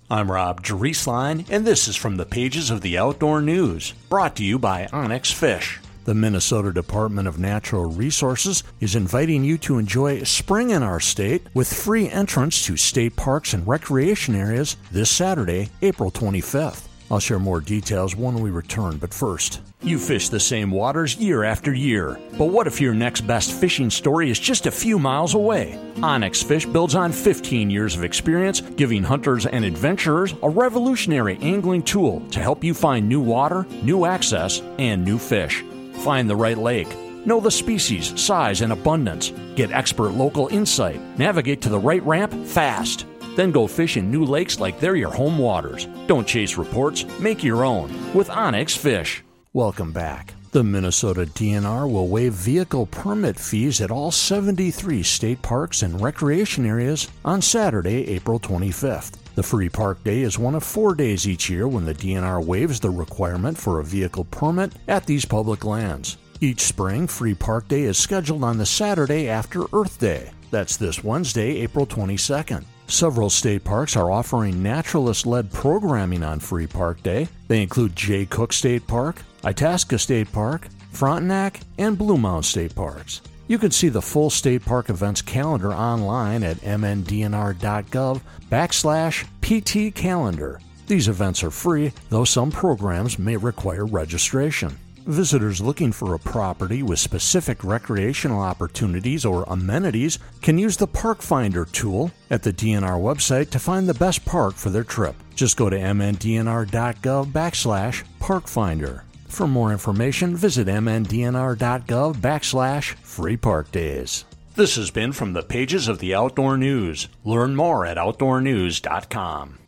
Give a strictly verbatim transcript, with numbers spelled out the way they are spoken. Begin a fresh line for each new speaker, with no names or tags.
I'm Rob Drieslein, and this is from the pages of the Outdoor News, brought to you by Onyx Fish. The Minnesota Department of Natural Resources is inviting you to enjoy spring in our state with free entrance to state parks and recreation areas this Saturday, April twenty-fifth. I'll share more details when we return, but first, you fish the same waters year after year. But what if your next best fishing story is just a few miles away? Onyx Fish builds on fifteen years of experience, giving hunters and adventurers a revolutionary angling tool to help you find new water, new access, and new fish. Find the right lake. Know the species, size, and abundance. Get expert local insight. Navigate to the right ramp fast. Then go fish in new lakes like they're your home waters. Don't chase reports, make your own with Onyx Fish. Welcome back. The Minnesota D N R will waive vehicle permit fees at all seventy-three state parks and recreation areas on Saturday, April twenty-fifth. The Free Park Day is one of four days each year when the D N R waives the requirement for a vehicle permit at these public lands. Each spring, Free Park Day is scheduled on the Saturday after Earth Day. That's this Wednesday, April twenty-second. Several state parks are offering naturalist-led programming on Free Park Day. They include Jay Cook State Park, Itasca State Park, Frontenac, and Blue Mound State Parks. You can see the full state park events calendar online at mndnr.gov backslash pt calendar. These events are free, though some programs may require registration. Visitors looking for a property with specific recreational opportunities or amenities can use the Park Finder tool at the D N R website to find the best park for their trip. Just go to mndnr.gov backslash Park Finder. For more information, visit mndnr.gov backslash Free Park Days. This has been from the pages of the Outdoor News. Learn more at outdoor news dot com.